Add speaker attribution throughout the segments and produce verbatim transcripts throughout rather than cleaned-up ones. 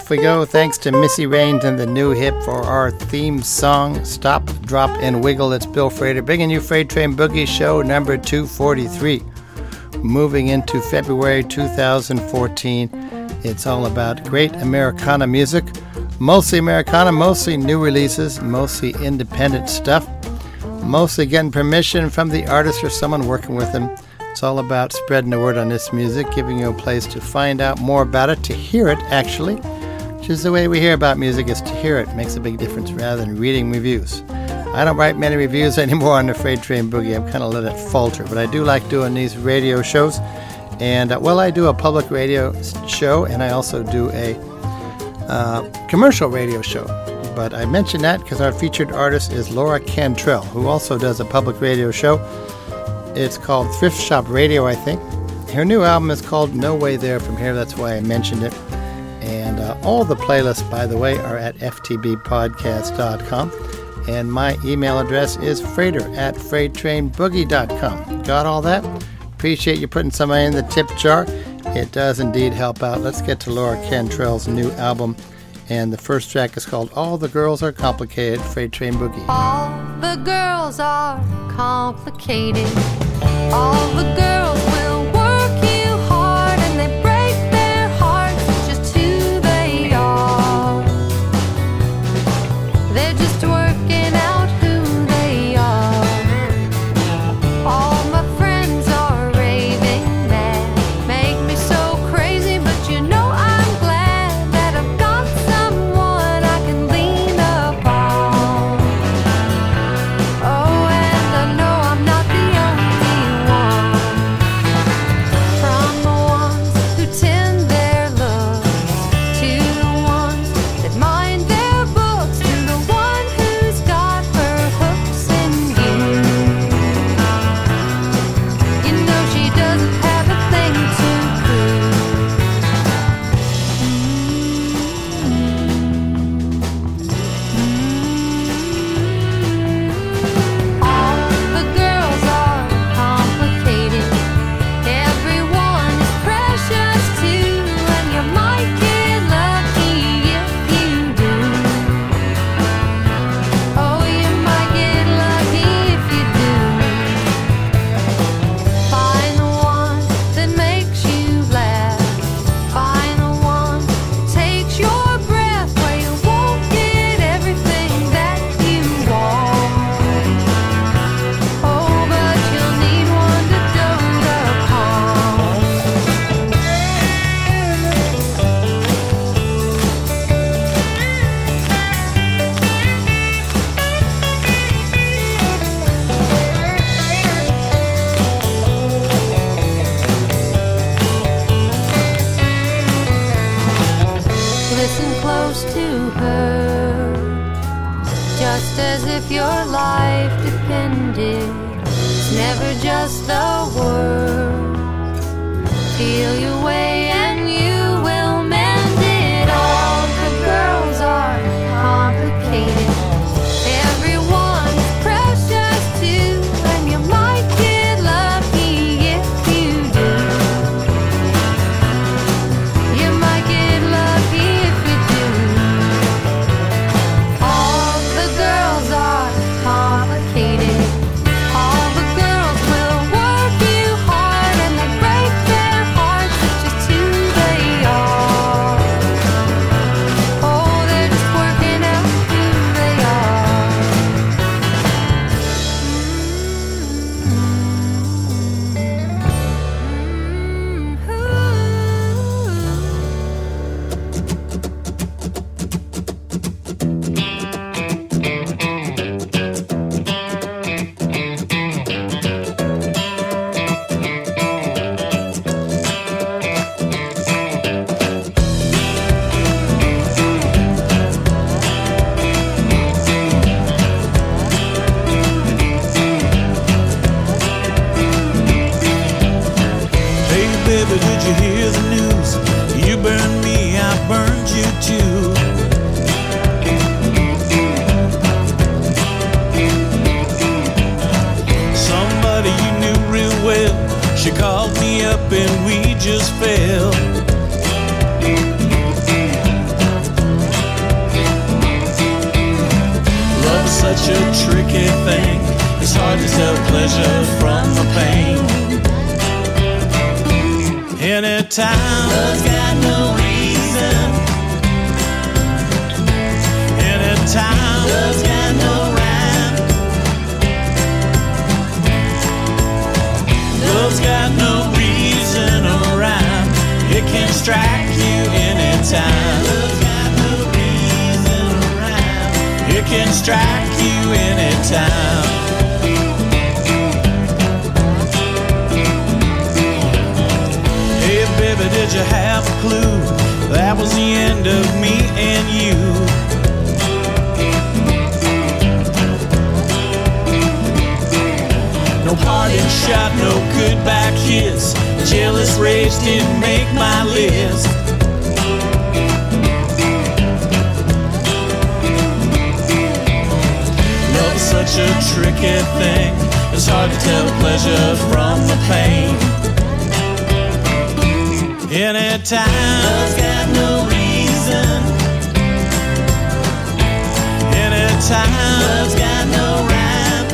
Speaker 1: off we go. Thanks to Missy Raines and the New Hip for our theme song, Stop, Drop, and Wiggle. It's Bill Frater, bringing you Freight Train Boogie Show number two forty-three. Moving into February two thousand fourteen, it's all about great Americana music. Mostly Americana, mostly new releases, mostly independent stuff. Mostly getting permission from the artist or someone working with them. It's all about spreading the word on this music, giving you a place to find out more about it, to hear it, actually. Which is the way we hear about music, is to hear it. It makes a big difference rather than reading reviews. I don't write many reviews anymore on the Freight Train Boogie. I've kind of let it falter. But I do like doing these radio shows. And, uh, well, I do a public radio show, and I also do a uh, commercial radio show. But I mention that because our featured artist is Laura Cantrell, who also does a public radio show. It's called Thrift Shop Radio, I think. Her new album is called No Way There From Here. That's why I mentioned it. And uh, all the playlists, by the way, are at f t b podcast dot com. And my email address is freighter at freight train boogie dot com. Got all that? Appreciate you putting some in the tip jar. It does indeed help out. Let's get to Laura Cantrell's new album. And the first track is called All the Girls Are Complicated, Freight Train Boogie.
Speaker 2: All the girls are complicated. All the girls will work you hard, and they break their hearts. It's just who they are. They're just working out who they are. All my friends are raving mad, make me so crazy, but you know I'm glad that I've got someone I can lean upon. Oh, and I know I'm not the only one. From the ones who tend their looks, to the ones that mind their books, to the one who's got her hooks in you. You know she doesn't have a thing to prove. All the girls are complicated. Everyone is precious too, and you might get lucky if you do. Oh, you might get lucky if you do. Find the one that makes you laugh. Find the one that takes your breath, where you won't get everything that you want. Oh, but you'll need one to dote upon. Listen close to her, just as if your life depended. It's never just the words. Feel your way and you will mend it. All the girls are complicated. Everyone's precious too, and you might get lucky if you do. You might get lucky if you do. All the girls are complicated. All the girls will work you hard, and they break their hearts. It's just who they are. Oh, they're just working out who they are.
Speaker 3: Hey baby, did you hear the news? You burned me, I burned you too. Somebody you knew real well, she called me up and we just fell. tricky thing. It's hard to tell pleasure from the pain. Anytime love's got no reason. Anytime love's got no rhyme. Love's got no reason or rhyme. It can strike you anytime. Love's got no reason or rhyme. It can strike you anytime. Hey baby, did you have a clue? That was the end of me and you. No parting shot, no goodbye kiss. Jealous rage didn't make my list. Love is such a tricky thing. It's hard to tell pleasure from the pain. Anytime love's got no reason. Anytime love's got no rhyme.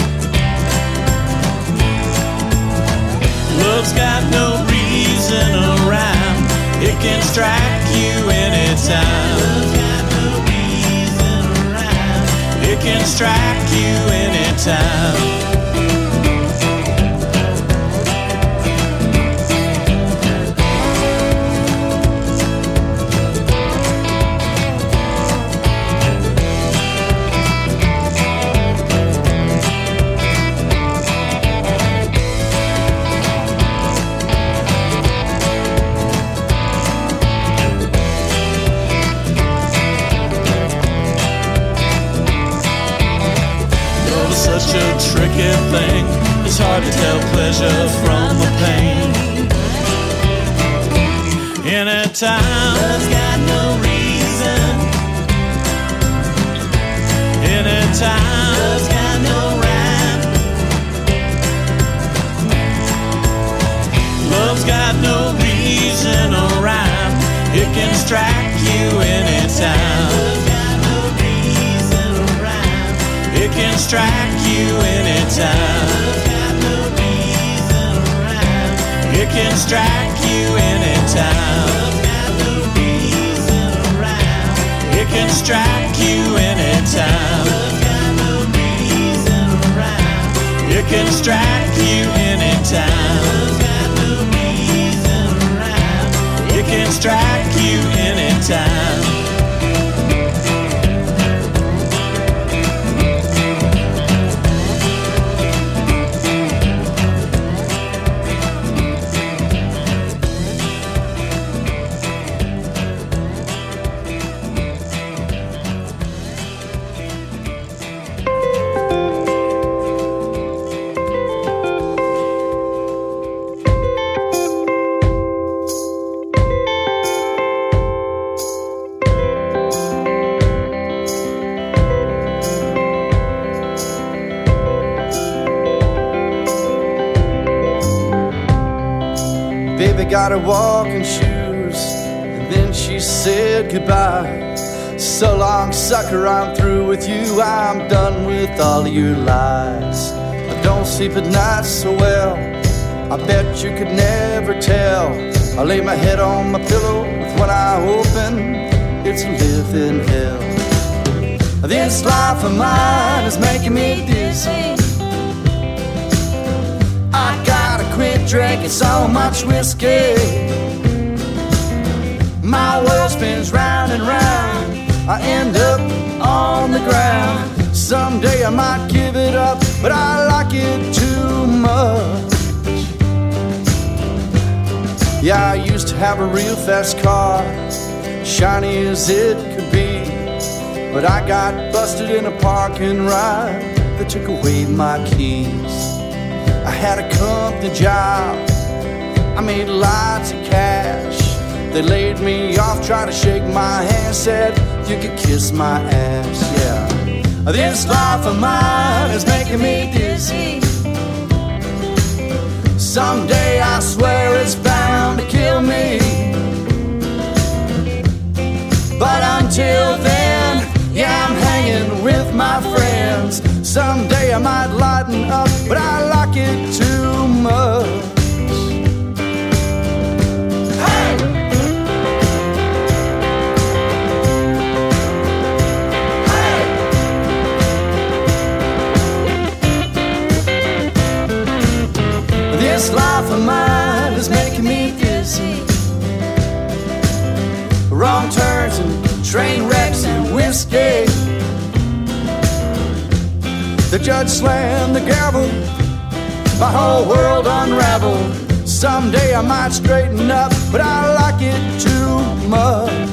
Speaker 3: Love's got no reason or rhyme. It can strike you anytime. Love's got no reason or rhyme. It can strike you anytime. Such a tricky thing. It's hard to tell pleasure from the pain. Anytime love's got no reason. Anytime love's got no rhyme. Love's got no reason or rhyme. It can strike you anytime. Love's got no reason or rhyme. It can strike you anytime. Love's got no reason or rhyme. It can strike you anytime. Love's got no reason or rhyme. It can strike you anytime. Love's got no reason or rhyme. It can strike you anytime. Love's got no reason or rhyme. It can strike you anytime.
Speaker 4: Got her walking shoes, and then she said goodbye. So long, sucker, I'm through with you. I'm done with all of your lies. I don't sleep at night so well, I bet you could never tell. I lay my head on my pillow with one eye open. It's a living hell. This life of mine is making me dizzy. I gotta quit drinking so much whiskey. My world spins round and round, I end up on the ground. Someday I might give it up, but I like it too much. Yeah, I used to have a real fast car, shiny as it could be, but I got busted in a parking ride that took away my keys. I had a company job, I made lots of cash. They laid me off, tried to shake my hand, said you could kiss my ass, yeah. This life of mine is making me dizzy. Someday I swear it's bound to kill me. But until then, yeah, I'm hanging with my friends. Someday I might lighten up, but I like it too much. Hey! Hey! This life of mine is making me dizzy. Wrong turns and train wrecks and whiskey. The judge slammed the gavel, my whole world unraveled. Someday I might straighten up, but I like it too much.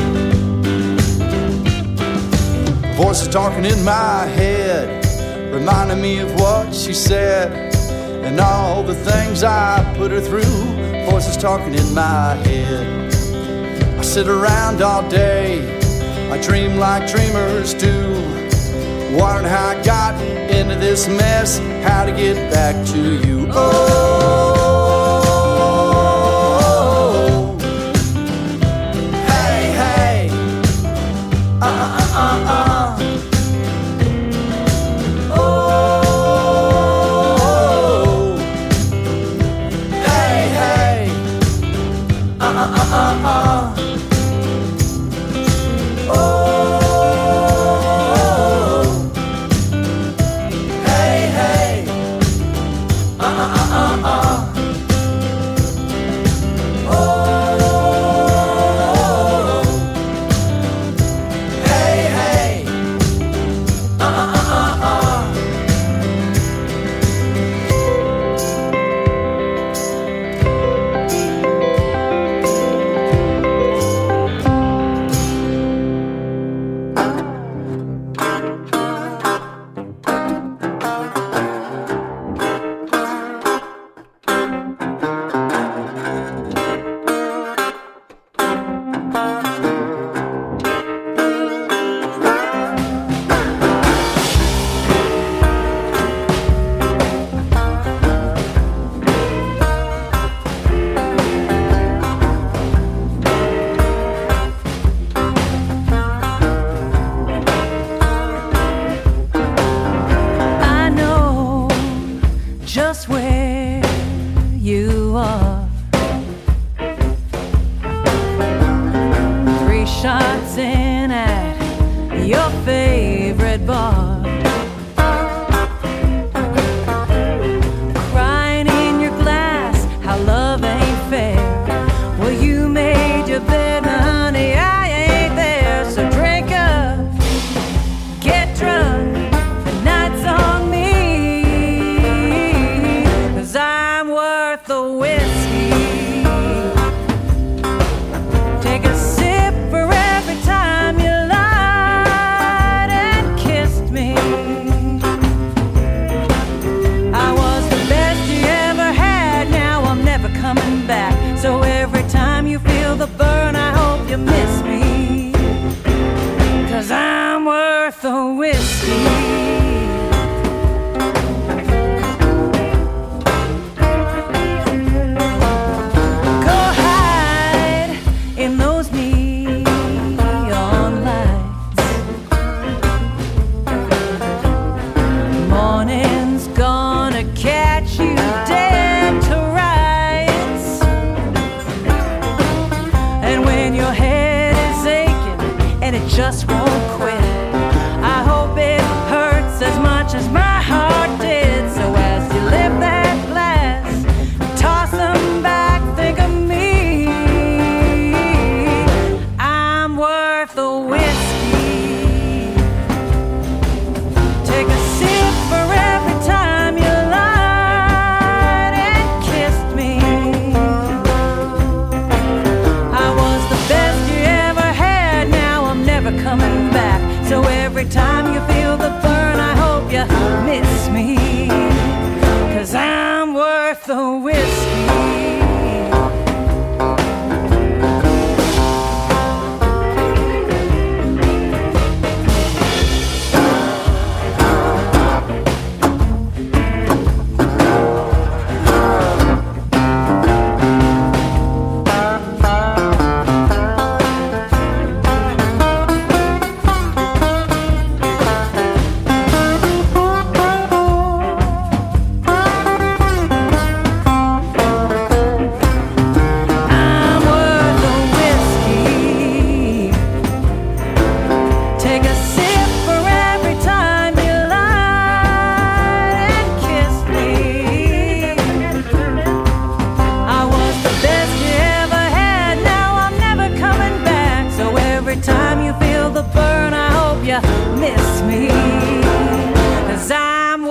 Speaker 4: Voices talking in my head, reminding me of what she said and all the things I put her through. Voices talking in my head. I sit around all day, I dream like dreamers do, wondering how I got into this mess, how to get back to you. Oh, hey, hey, uh, uh, uh, uh. Oh, hey, hey, uh, uh, uh, uh, uh.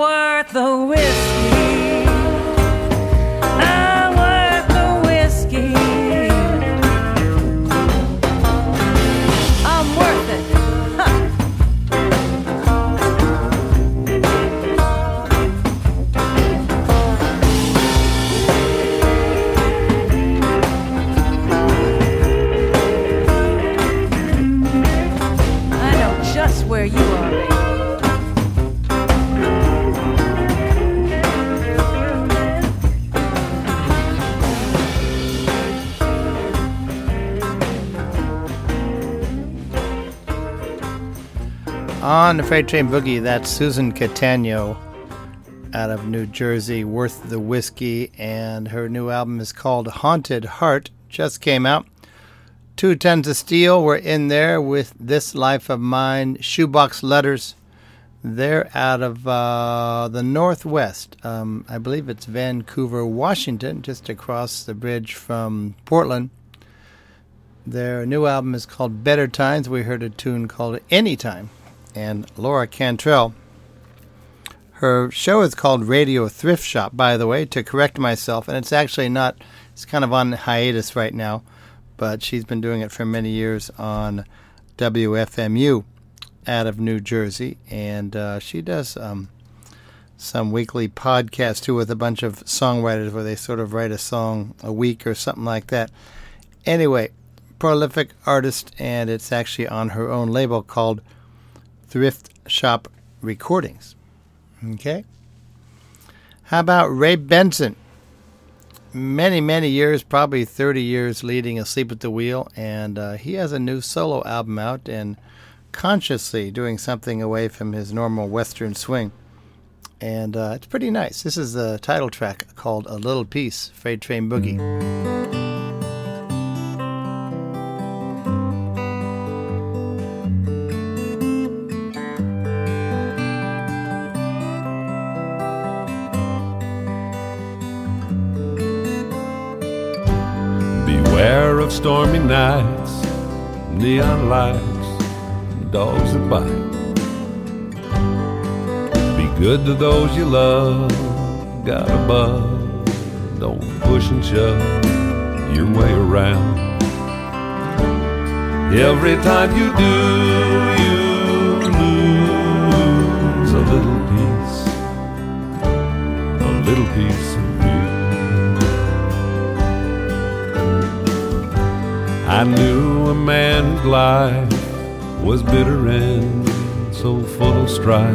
Speaker 5: worth the whiskey. I'm worth the whiskey. I'm worth it. Huh. I know just where you are, baby.
Speaker 1: On the Freight Train Boogie, that's Susan Catano out of New Jersey, Worth the Whiskey, and her new album is called Haunted Heart, just came out. Two Tons of Steel were in there with This Life of Mine, Shoebox Letters. They're out of uh, the Northwest. Um, I believe it's Vancouver, Washington, just across the bridge from Portland. Their new album is called Better Times. We heard a tune called Anytime. And Laura Cantrell. Her show is called Radio Thrift Shop, by the way, to correct myself. And it's actually not, it's kind of on hiatus right now. But she's been doing it for many years on W F M U out of New Jersey. And uh, she does um, some weekly podcasts, too, with a bunch of songwriters where they sort of write a song a week or something like that. Anyway, prolific artist, and it's actually on her own label called Thrift Shop Recordings. Okay. How about Ray Benson? Many, many years, probably thirty years leading Asleep at the Wheel, and uh, he has a new solo album out and consciously doing something away from his normal Western swing. And uh, it's pretty nice. This is the title track called A Little Piece, Freight Train Boogie.
Speaker 6: Beware of stormy nights, neon lights, dogs that bite. Be good to those you love, God above. Don't push and shove your way around. Every time you do, you lose a little piece, a little piece of I knew a man whose life was bitter and so full of strife.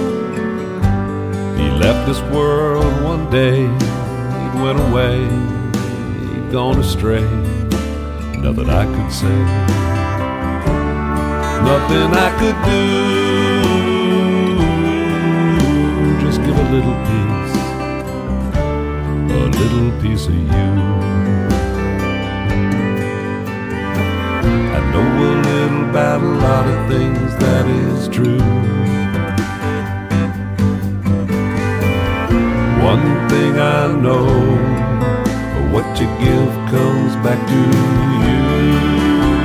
Speaker 6: He left this world one day, he went away, he'd gone astray. Nothing I could say, nothing I could do. Just give a little piece, a little piece of you. Know a little about a lot of things, that is true. One thing I know, what you give comes back to you.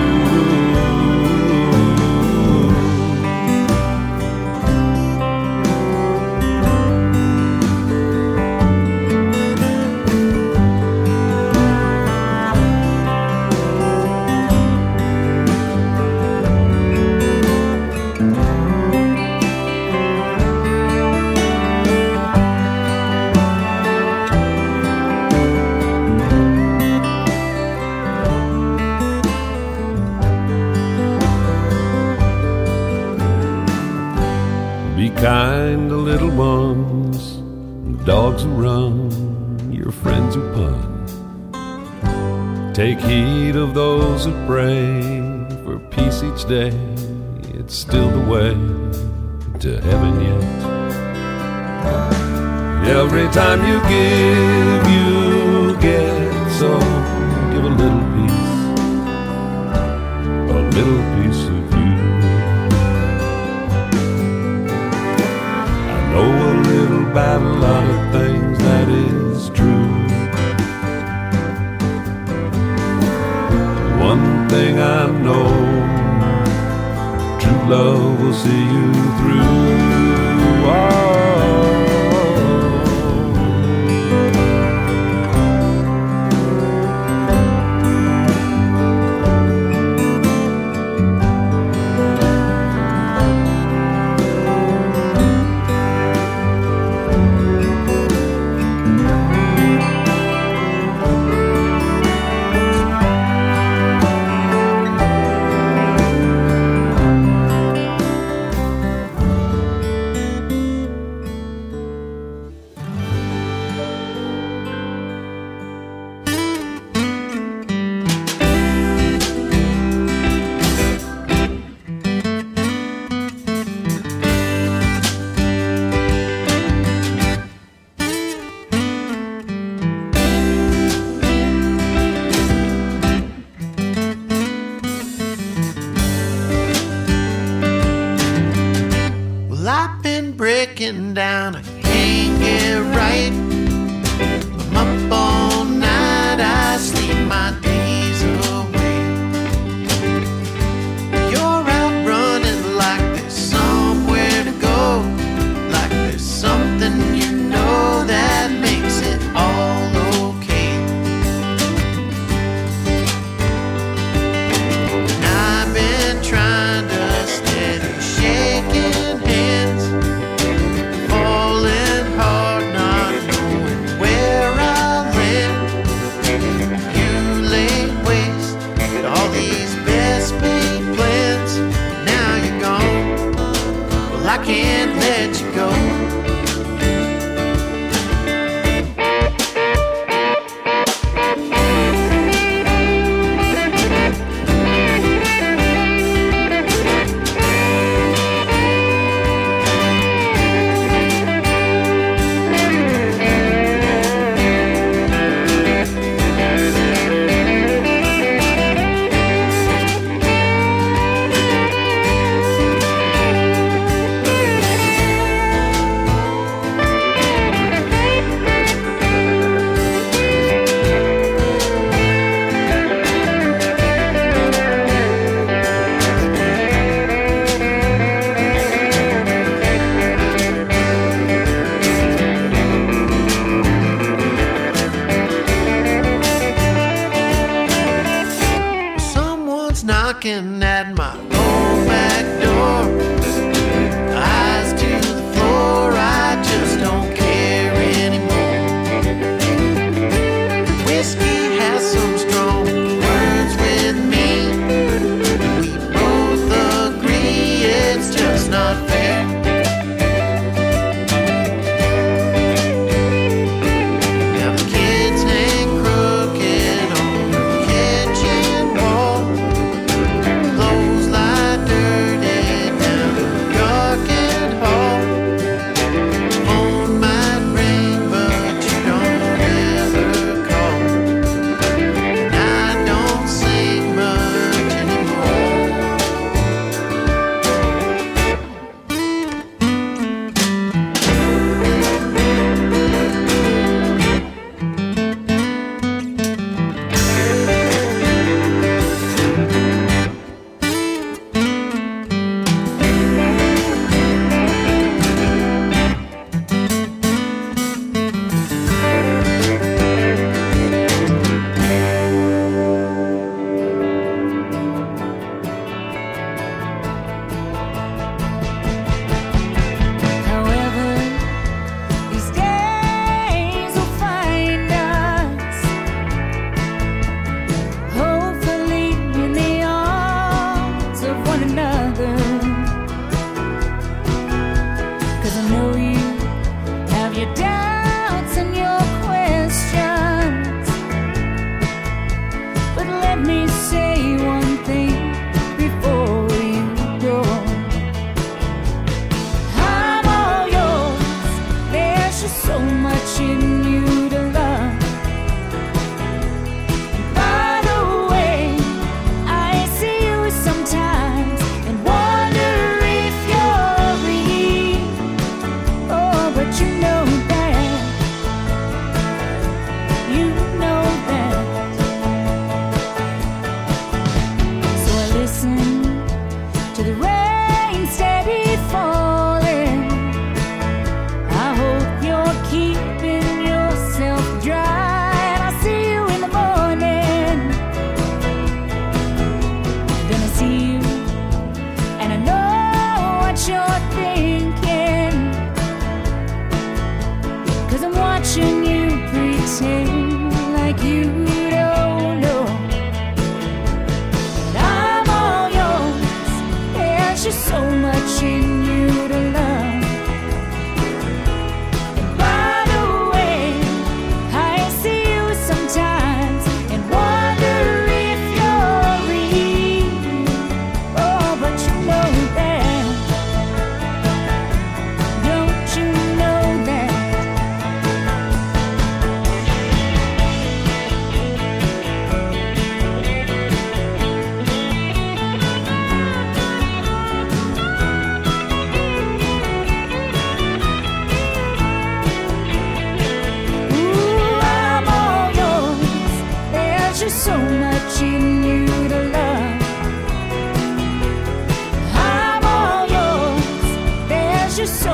Speaker 6: Kind to little ones, dogs who run, your friends who pun. Take heed of those who pray for peace each day. It's still the way to heaven yet. Every time you give, you get. So give a little piece, a little piece of you. Know a little about a lot of things, that is true. One thing I know, true love will see you through. Oh.
Speaker 3: can't get right. I'm up all night, I sleep my days away. You're out running like there's somewhere to go, like there's something you know that makes it all okay. And I've been trying to steady shaking hands, falling hard, not knowing where I'll land. You laid waste to all these best made plans. Now you're gone, well I can't let you go. Someone's knocking at my old back door. Eyes to the floor, I just don't care anymore. Whiskey has some strong words with me. We both agree it's just not fair. Now the kids hang crooked on the kitchen wall. Clothes lie dirty down the darkened hall. Phone might ring, but you don't ever call. And I don't sing much anymore.
Speaker 5: However, these days will find us, hopefully in the arms of one another. 'Cause I know you have your doubts and your questions, but let me say one thing before you go. I'm all yours. There's just so much in you to love. And by the way, I see you sometimes and wonder if you're real. Oh, but you know that. You know that. So I listen to the rain steady falling. I hope you're keeping yourself dry. And I'll see you in the morning. Then I see you, and I know what you're thinking. 'Cause I'm watching you pretend like you don't know. But I'm all yours. There's just so much in you to love. And by the way, I see you sometimes and wonder if you're real. Oh, but you know that. Don't you know that?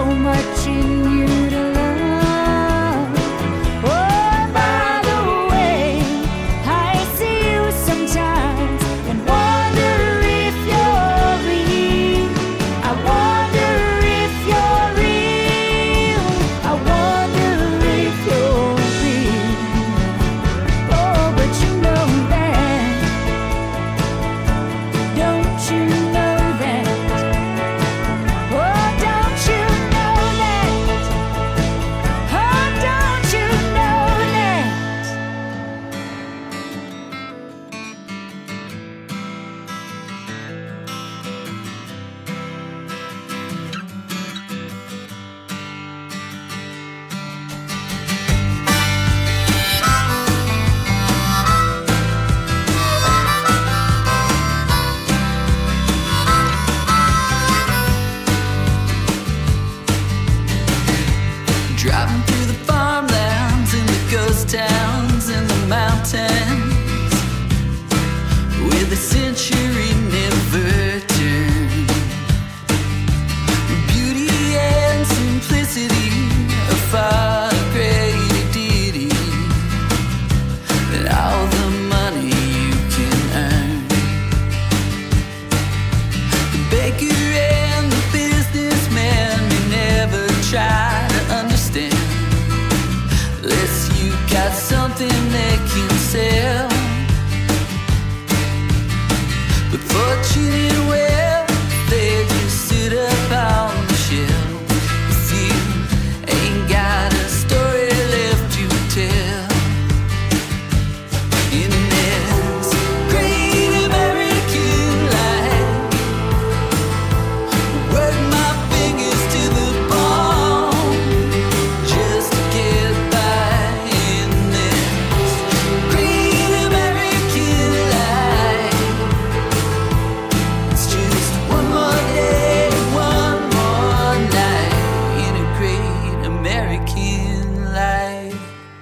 Speaker 5: so much in you to love. Oh, by the way, I see you sometimes and wonder if you're real. I wonder if you're real. I wonder if you're real. Oh, but you know that. Don't you know that? Oh, don't you know that? Oh, don't you know that?
Speaker 7: Driving through the farmlands and the ghost towns and the mountains where the century never turned. Beauty and simplicity are far greater deity than all the money you can earn. The baker and the businessman may never try to understand unless you got something they can sell. But fortune and wealth, they just sit up on the shelf. If you ain't got a story left to tell. In this great American life, work my fingers to the bone just to get by. In this great American life, it's just one more day, one more night in a great American life.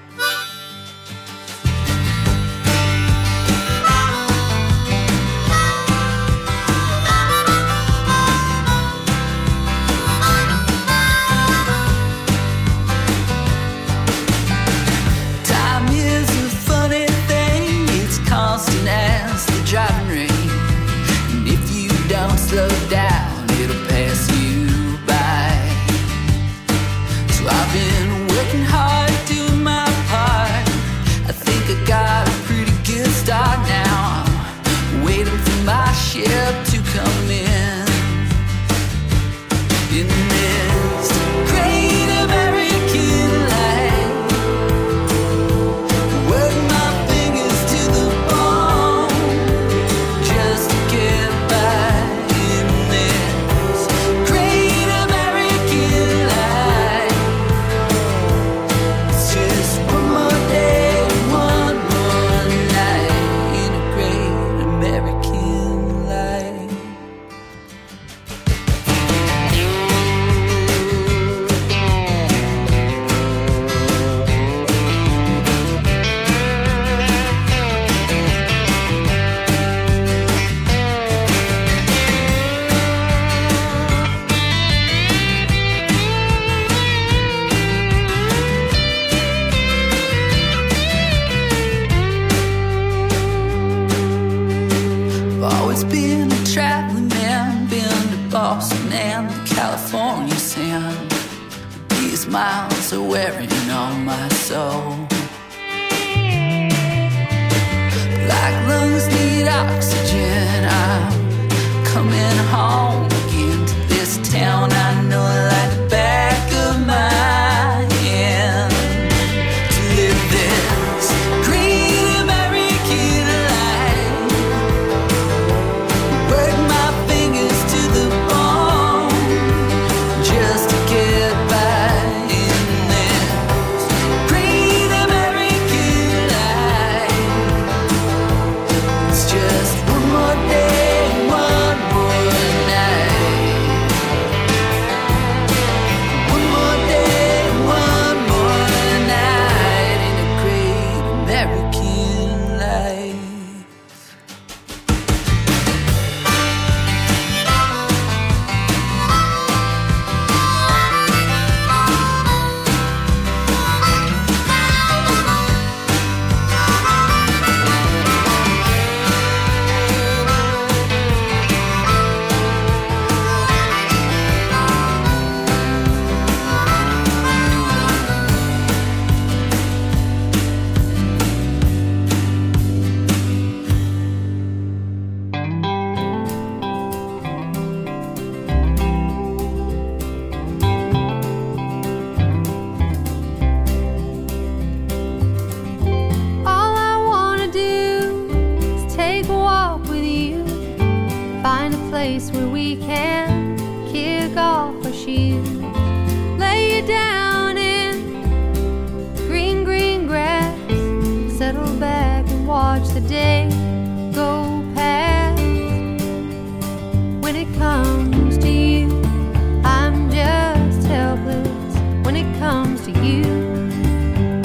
Speaker 7: Time is a funny thing, it's constant as the driving rain. And if you don't slow down, it'll pass you by. So I've been working hard, doing my part. I think I got a pretty good start now. I'm waiting for my ship to come in. In this great American life, work my fingers to the bone just to get by. In this great American life, it's just one more day, one more night in a great American life. I've always been a traveling man, been to Boston and the California sand. These miles are wearing on my soul. Like lungs need oxygen, I'm coming home again to this town I know like the back of my hand. To live this great American life, work my fingers to the bone just to get by. In this great American life, it's just one more day, one more night.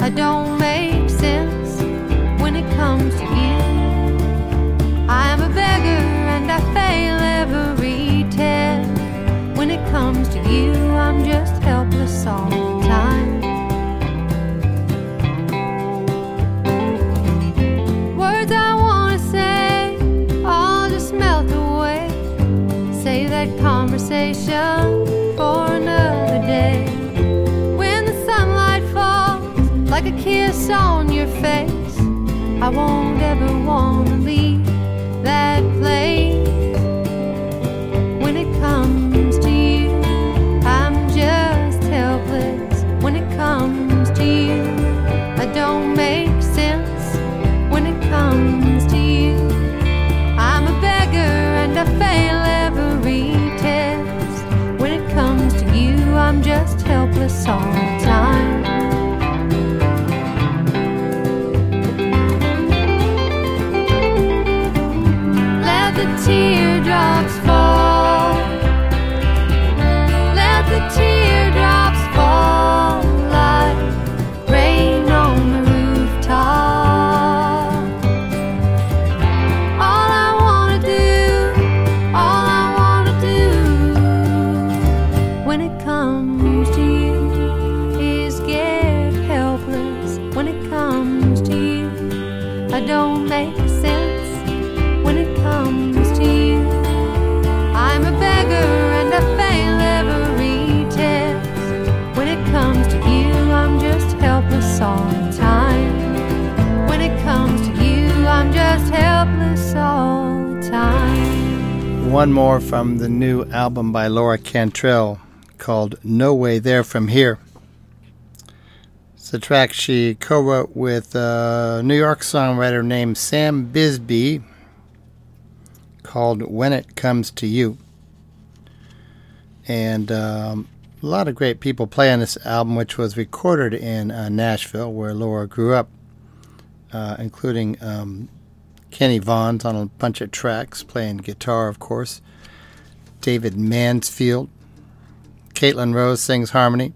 Speaker 2: I don't make sense when it comes to you. I'm a beggar and I fail every test. When it comes to you, I'm just helpless all the time. Words I wanna say all just melt away. Save that conversation for another day. When the sunlight falls like a kiss on your face, I won't ever wanna leave that place. When it comes to you, I'm just helpless. When it comes to you, I don't make sense. When it comes to you, I'm a beggar and I fail every test. When it comes to you, I'm just helpless all the time. Let the teardrops fall. Let the teardrops fall like rain on the rooftop. All I wanna do, all I wanna do when it comes to you is get helpless. When it comes to you, I don't make sense. When it comes to you, I'm a beggar and I fail every test. When it comes to you, I'm just helpless all the time. When it comes to you, I'm just helpless all the time.
Speaker 1: One more from the new album by Laura Cantrell called No Way There From Here. It's a track she co-wrote with a New York songwriter named Sam Bisbee called When It Comes to You. And um, a lot of great people play on this album, which was recorded in uh, Nashville, where Laura grew up, uh, including um, Kenny Vaughn's on a bunch of tracks, playing guitar, of course. David Mansfield. Caitlin Rose sings harmony.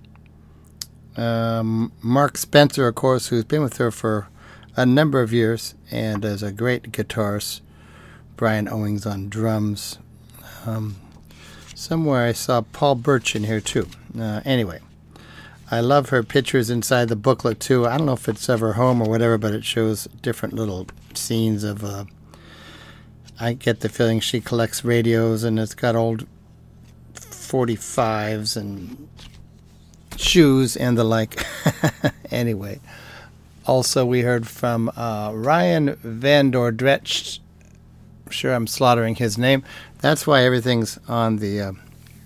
Speaker 1: Um, Mark Spencer, of course, who's been with her for a number of years and is a great guitarist. Brian Owings on drums. Um, somewhere I saw Paul Birch in here too. Uh, anyway, I love her pictures inside the booklet too. I don't know if it's of her home or whatever, but it shows different little scenes of. Uh, I get the feeling she collects radios, and it's got old forty-fives and shoes and the like. Anyway, also we heard from uh, Ryan Van Dordrecht. Sure, I'm slaughtering his name. That's why everything's on the uh,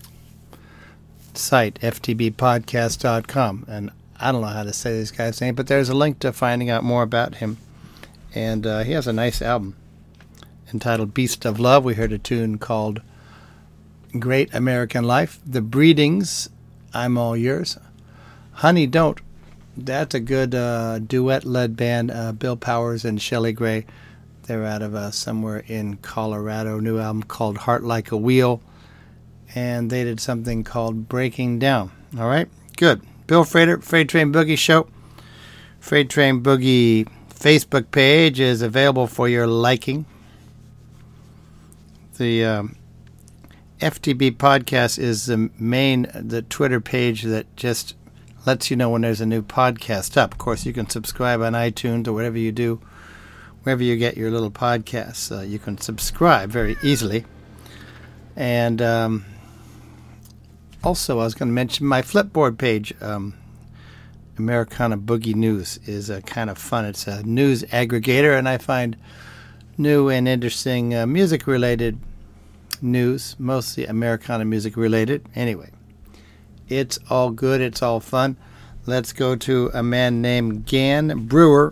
Speaker 1: site, f t b podcast dot com. And I don't know how to say this guy's name, but there's a link to finding out more about him. And uh, he has a nice album entitled Beast of Love. We heard a tune called Great American Life. The Breedings, I'm All Yours. Honey Don't. That's a good uh, duet-led band, uh, Bill Powers and Shelley Gray. They're out of uh, somewhere in Colorado. New album called Heart Like a Wheel. And they did something called Breaking Down. All right? Good. Bill Frater, Freight Train Boogie Show. Freight Train Boogie Facebook page is available for your liking. The um, F T B podcast is the main, the Twitter page that just lets you know when there's a new podcast up. Of course, you can subscribe on iTunes or whatever you do. Wherever you get your little podcasts, uh, you can subscribe very easily. And um, also, I was going to mention my Flipboard page, um, Americana Boogie News, is uh, kind of fun. It's a news aggregator, and I find new and interesting uh, music-related news, mostly Americana music-related. Anyway, it's all good. It's all fun. Let's go to a man named Gan Brewer.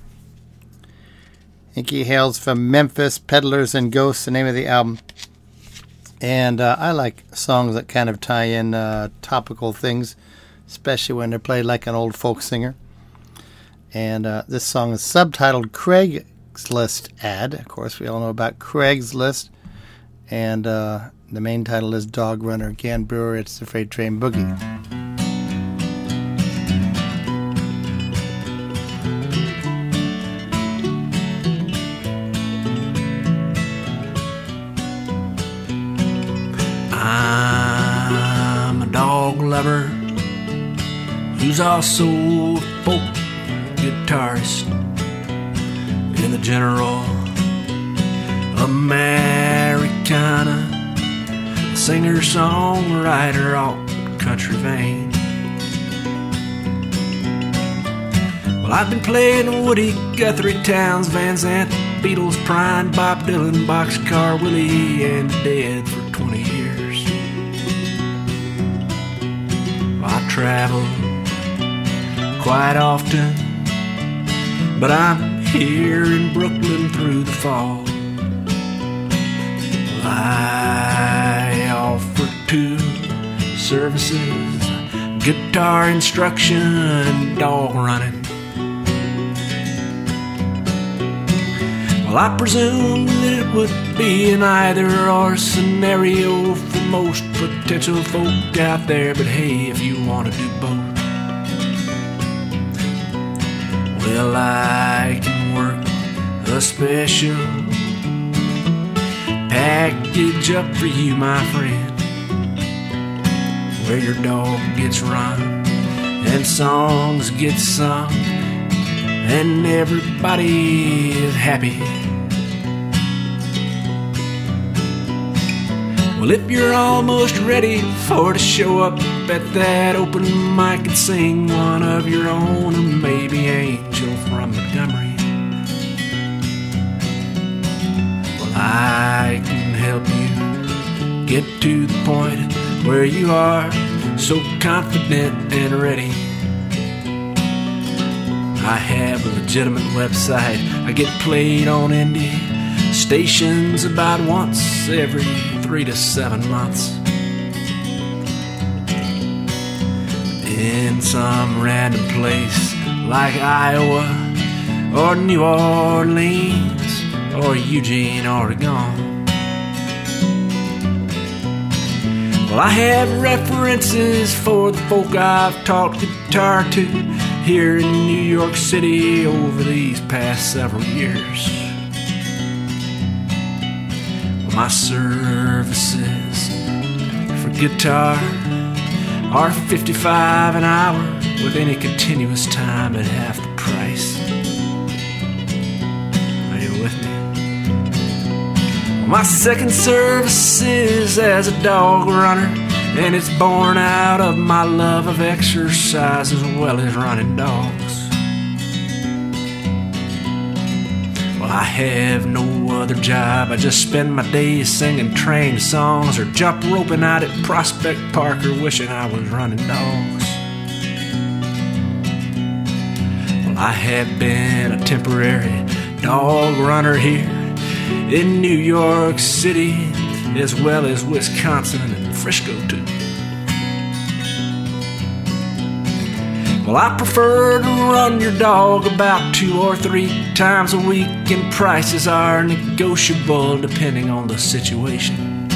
Speaker 1: I think he hails from Memphis, Peddlers and Ghosts, the name of the album. And uh, I like songs that kind of tie in uh, topical things, especially when they're played like an old folk singer. And uh, this song is subtitled Craigslist Ad. Of course, we all know about Craigslist. And uh, the main title is Dog Runner. Gan Brewer, it's the Freight Train Boogie.
Speaker 8: who's also a folk guitarist in the general Americana, singer, songwriter, alt country vein. Well, I've been playing Woody Guthrie, Towns, Van Zandt, Beatles, Prine, Bob Dylan, Boxcar Willie, and Dead for twenty years. Well, I travel quite often, but I'm here in Brooklyn through the fall. I offer two services: guitar instruction and dog running. Well, I presume that it would be an either-or scenario for most potential folk out there, but hey, if you want to do both, well, I can work a special package up for you, my friend, where your dog gets run and songs get sung and everybody is happy. Well, if you're almost ready for to show up at that open mic and sing one of your own, or maybe Angel from Montgomery, well, I can help you get to the point where you are so confident and ready. I have a legitimate website. I get played on indie stations about once every three to seven months in some random place like Iowa or New Orleans or Eugene, Oregon. Well, I have references for the folk I've taught guitar to here in New York City over these past several years. My services for guitar are fifty-five an hour with any continuous time at half the price. Are you with me? My second service is as a dog runner, and it's born out of my love of exercise as well as running dogs. Well, I have no other job. I just spend my days singing train songs or jump roping out at Prospect Park or wishing I was running dogs. Well, I have been a temporary dog runner here in New York City as well as Wisconsin and Frisco too. Well, I prefer to run your dog about two or three times a week, and prices are negotiable depending on the situation.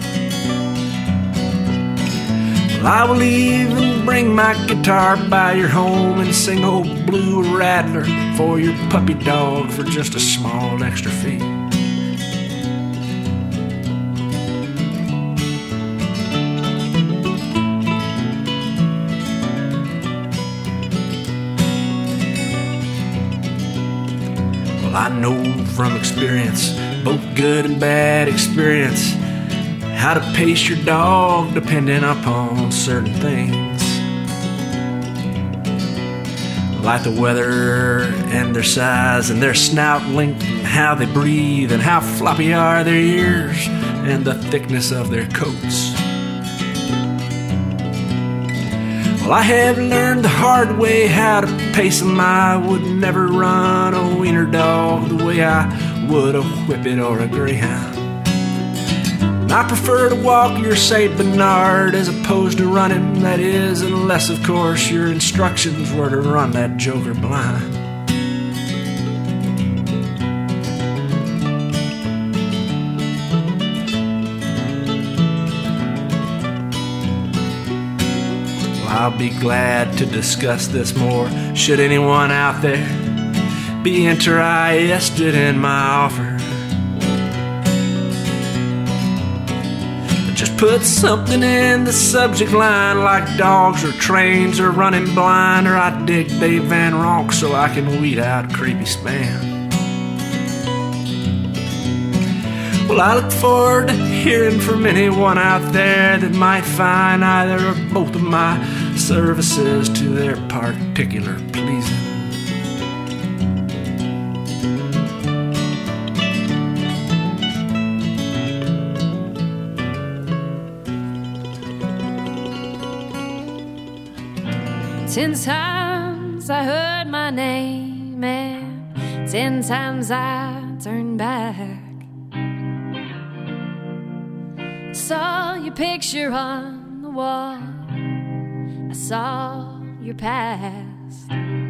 Speaker 8: Well, I will even bring my guitar by your home and sing old Blue Rattler for your puppy dog for just a small extra fee. I know from experience, both good and bad experience, how to pace your dog depending upon certain things, like the weather and their size and their snout length and how they breathe and how floppy are their ears and the thickness of their coats. Well, I have learned the hard way how to pace them. I would never run a wiener dog the way I would a whippet or a greyhound. And I prefer to walk your Saint Bernard as opposed to running, that is, unless, of course, your instructions were to run that joker blind. I'll be glad to discuss this more should anyone out there be interested in my offer. But just Put something in the subject line like dogs or trains or running blind, or I dig Dave Van Ronk so I can weed out creepy spam. Well, I look forward to hearing from anyone out there that might find either or both of my services to their particular pleasing.
Speaker 2: Ten times I heard my name, and ten times I turned back. Saw your picture on the wall, I saw your past.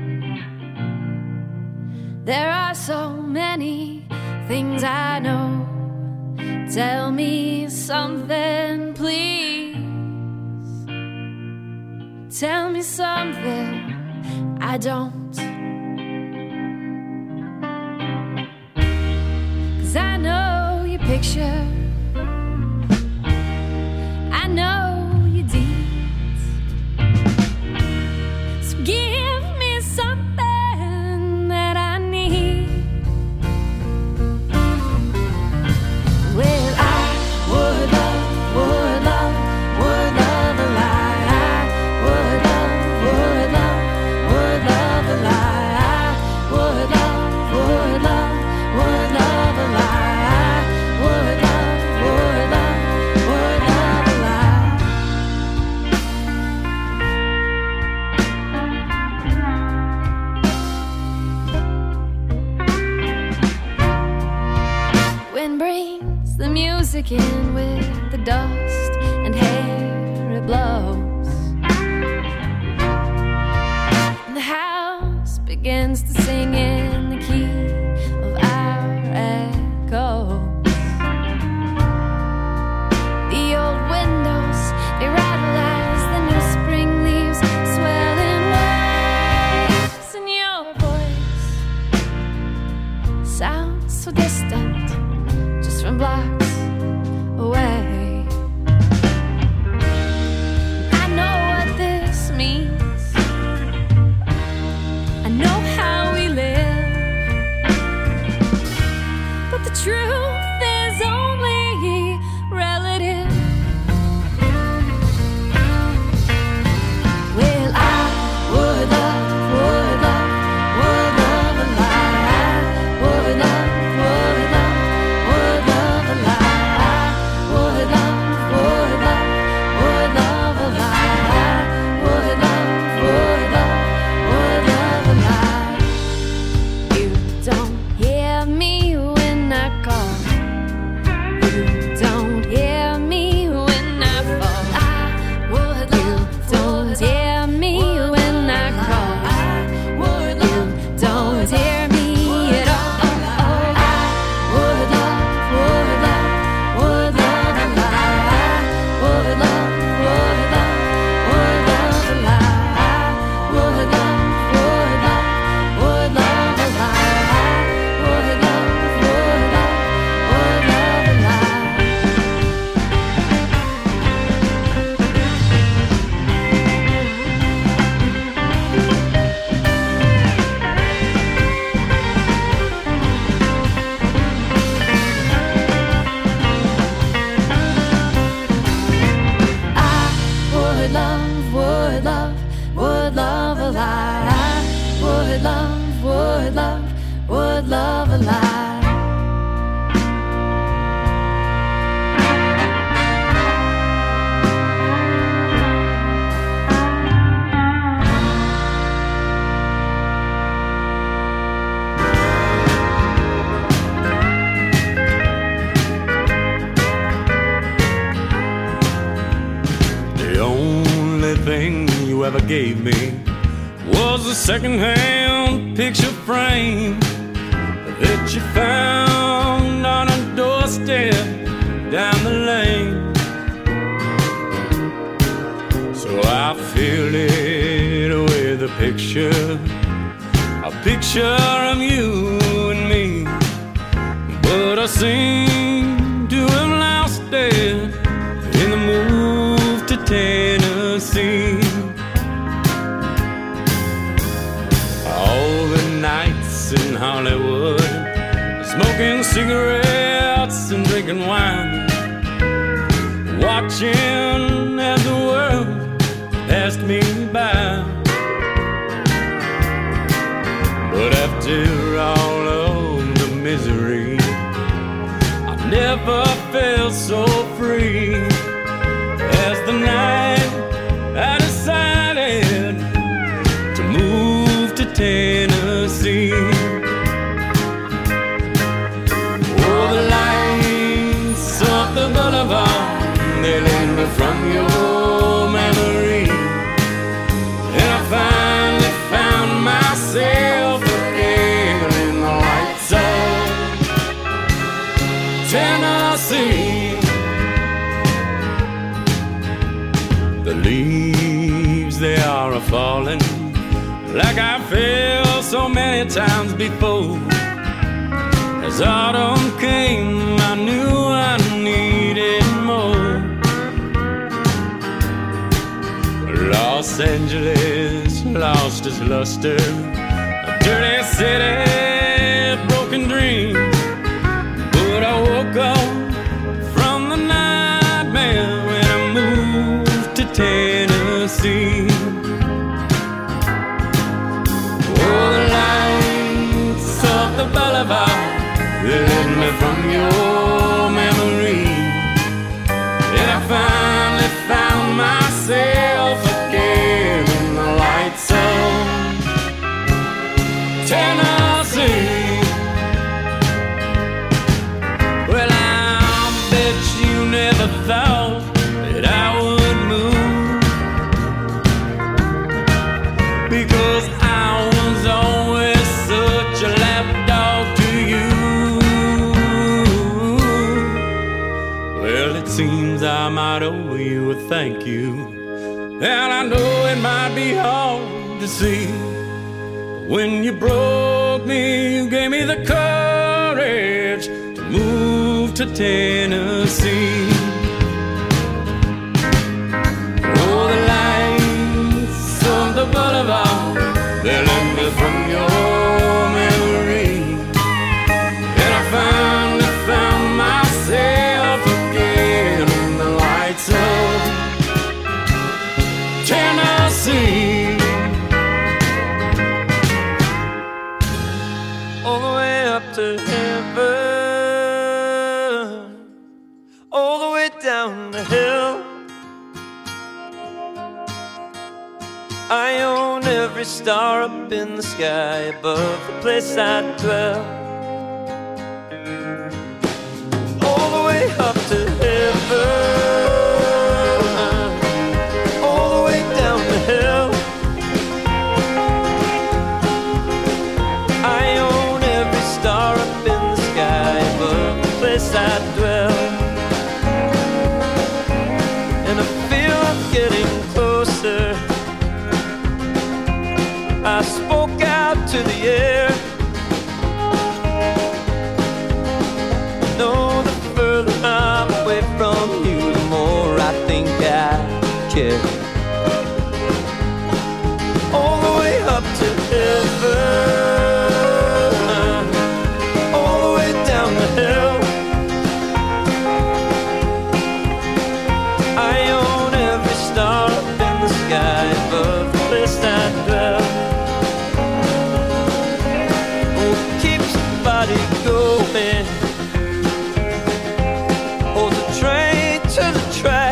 Speaker 2: There are so many things I know. Tell me something, please. Tell me something I don't. 'Cause I know your picture, I know your deeds. So give me something that I need. Well, I would love, would love, would love a lie. I would love, would love, would love a lie. I would love, would love, would love a lie. I would love, would love, would love a lie. Wind brings the music in with the dust and hair it blows, and the house begins to sing in the key of our echoes. The old windows, they rattle as the new spring leaves swell in waves, and your voice sounds so distant, just from blocks away. I know what this means, I know how we live, but the truth is only relative. Well, I would love, would love, would love a lie. I would love, would love, would love a lie. I would love, would love, would love a lie. I would love, would love, would love a lie. You don't hear me when I call. You don't hear me when I fall. I would love, you don't hear me when I call. I would love, you don't hear me at all. I would love, would love, would love a lie. I would love, would love, would love a lie. I would love, would love, would love a lie. I would love, would love, would love a lie. I would love, would love, would love a lie. I would love, would love, would love a lie.
Speaker 3: The only thing you ever gave me was a secondhand picture frame that you found on a doorstep down the lane. So I filled it with a picture, a picture of you and me. But I seem to have lost it in the Tennessee. All the nights in Hollywood, smoking cigarettes and drinking wine, watching as the world passed me by. But after all of the misery, I've never felt so free as the night I decided to move to Tennessee. Oh, the lights of the boulevard, they lead me from your memory, and I finally found myself again in the lights of Tennessee. The leaves, they are a-falling like I fell so many times before. As autumn came, I knew I needed more. Los Angeles lost its luster, a dirty city, broken dreams. But I woke up from the nightmare when I moved to Tennessee. Oh, the lights of the boulevard, they led me from your memory, and I finally found myself again in the lights of Tennessee. Well, I bet you never thought that I would move, because I was always such a lapdog to you. Well, it seems I might owe you a thank you, and I know it might be hard to see. When you broke me, you gave me the courage to move to Tennessee. Oh, the lights of the boulevard, they led me from your memory, and I finally found myself again in the lights of Tennessee. All the way up to heaven, all the way down the hill. I own every star up in the sky above the place I dwell. All the way up to heaven, all the way down the hill. I own every star up in the sky above the place I dwell. And I feel I'm getting closer. I spoke out to the air. No, the further I'm away from you, the more I think I care. All the way up to heaven, all the way down the hill. I own every star up in the sky above the place I dwell. Going, hold the train to the track.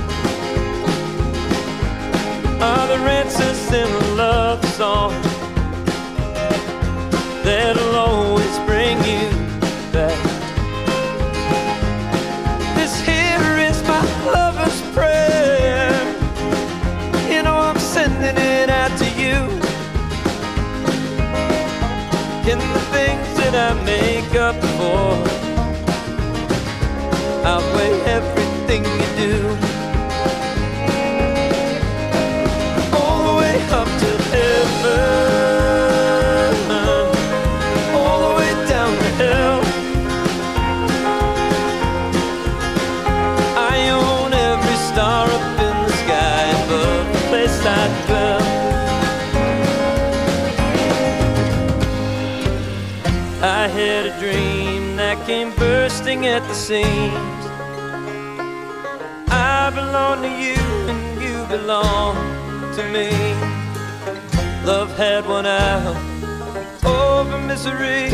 Speaker 3: Are the answers in a love song that'll always bring you back? This here is my lover's prayer. You know I'm sending it out to you. In the things that I make up for, outweigh everything you do. All the way up to heaven, all the way down the hill. I own every star up in the sky
Speaker 9: had a dream that came bursting at the seams. I belong to you and you belong to me. Love had won out over misery,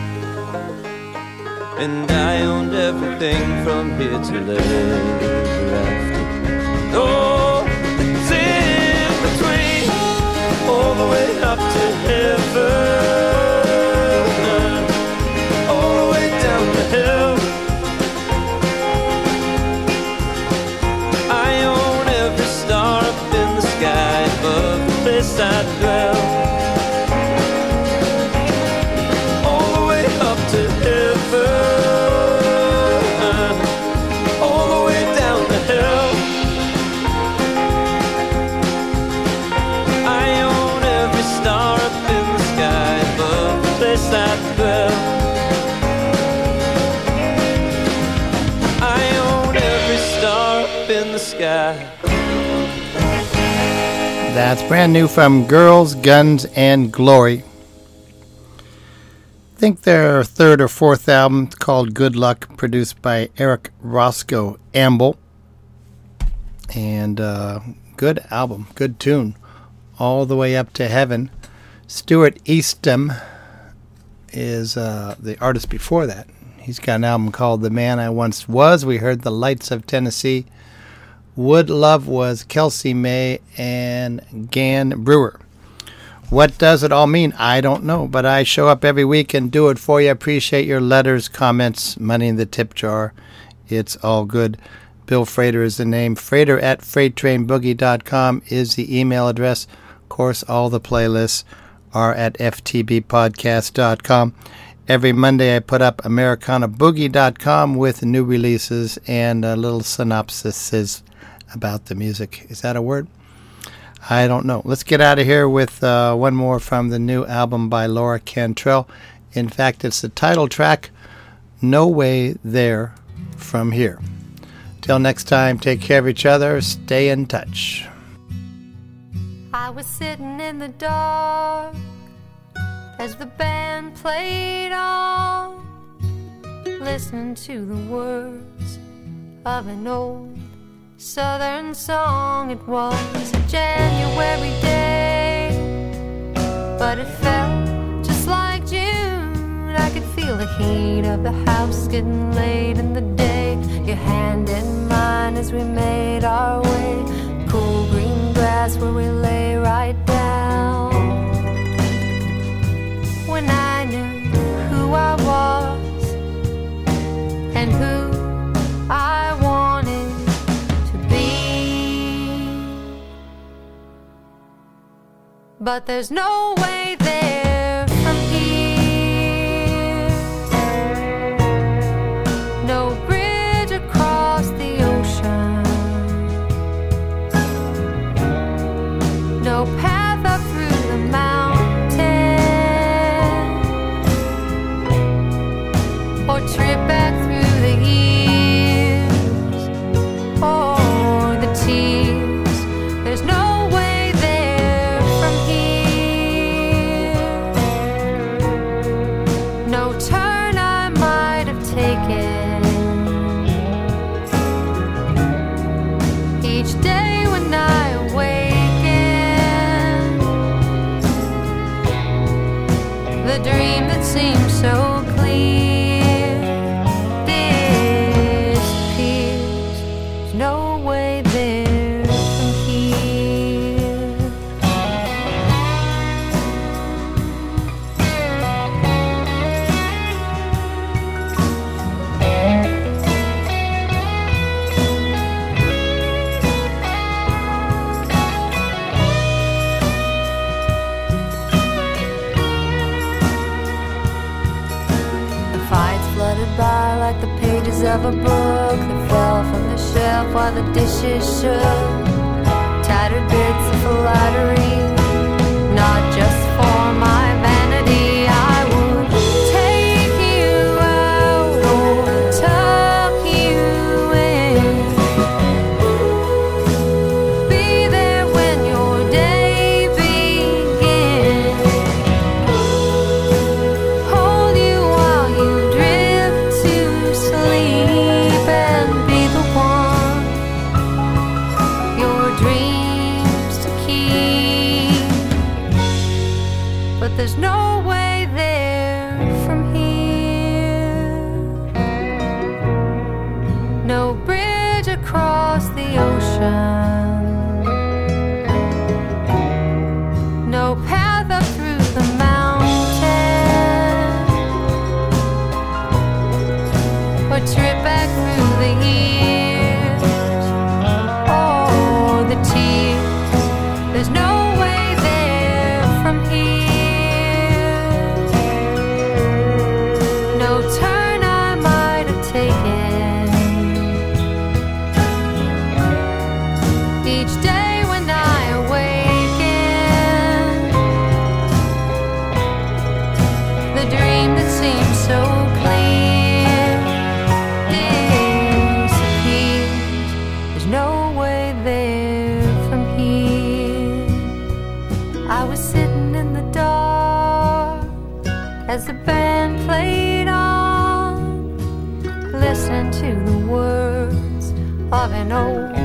Speaker 9: and I owned everything from here till ever after. Oh, it's in between, all the way up to heaven, all the way down the hill. I own every star up in the sky above the place I dwell. All the way up to heaven, all the way down the hill. I own every star up in the sky above the place I dwell. I own every star up in the sky.
Speaker 1: That's brand new from Girls, Guns, and Glory. I think their third or fourth album called Good Luck, produced by Eric Roscoe Amble. And uh, good album, good tune. All the way up to heaven. Stuart Eastham is uh, the artist before that. He's got an album called The Man I Once Was. We heard The Lights of Tennessee. Wood Love was Kelsey May and Gan Brewer. What does it all mean? I don't know, but I show up every week and do it for you. I appreciate your letters, comments, money in the tip jar. It's all good. Bill Frater is the name. Frater at freight train boogie dot com is the email address. Of course, all the playlists are at f t b podcast dot com. Every Monday I put up americana boogie dot com with new releases and a little synopsis about the music. Is that a word? I don't know. Let's get out of here with uh, one more from the new album by Laura Cantrell. In fact, it's the title track, No Way There From Here. Till next time, take care of each other. Stay in touch.
Speaker 2: I was sitting in the dark as the band played on, listening to the words of an old Southern song. It was a January day, but it felt just like June. I could feel the heat of the house getting late in the day. Your hand in mine as we made our way. Cool green grass where we lay right down. When I knew who I was and who I wanted to be. But there's no way there from here. No bridge across the ocean. No path up through the mountain. Or trip back through the years. Or the tears. There's no way there from here. No turn I might have taken. Each day when I awaken, the dream that seemed so clear disappears. There's no way there from here. The fights flooded by like the pages of a book that fell from the shelf while the dishes shook. Tattered bits of flattery, not just for my vanity. I would take you out or tuck you in. Be there when your day begins. Hold you while but there's no way there from here. No bridge across the ocean, no path up through the mountain, or trip back through the years. Oh, the tears, there's no way there from here. No turn I might have taken. Each day when I awaken, the dream that seems so clear disappears. There's no way there from here. I was sitting in the dark as the band played on, listening to the words of an old